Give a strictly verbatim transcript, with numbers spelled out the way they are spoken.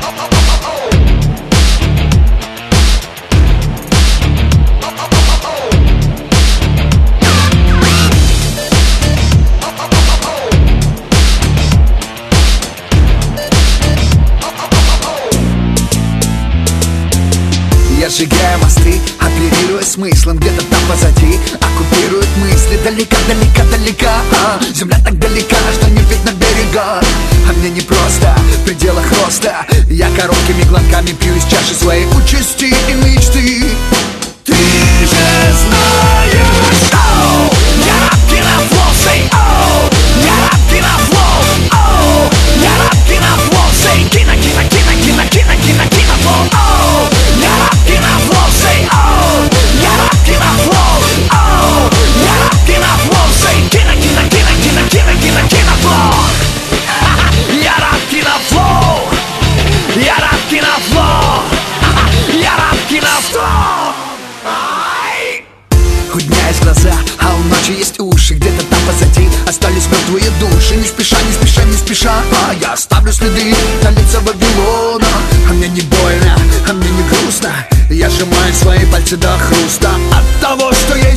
Я сжигаю мосты, оперируя смыслом. Где-то там позади оккупируют мысли. Далеко, далеко, далеко, а, земля так далека, что не видно берега. А мне не просто в пределах роста. Я короткими глотками пью из чаши своей участи и мечты. Ты же знаешь, оу, я рабки на флоу, say, оу, я рабки на флоу, оу, я рабки на флоу, say, кино, кино, кино, кино, кино, кино, кино, флоу, оу, я рабки на флоу, say, оу, я рабки на флоу, оу, я рабки на флоу, say, кино, кино, кино, кино, кино, кино, кино, флоу, я рабки на флоу, я рабки на флоу, я рабки на флоу. У дня есть глаза, а у ночи есть уши. Где-то там позади остались мертвые души. Не спеша, не спеша, не спеша, а я оставлю следы на лица Вавилона. А мне не больно, а мне не грустно. Я сжимаю свои пальцы до хруста от того, что я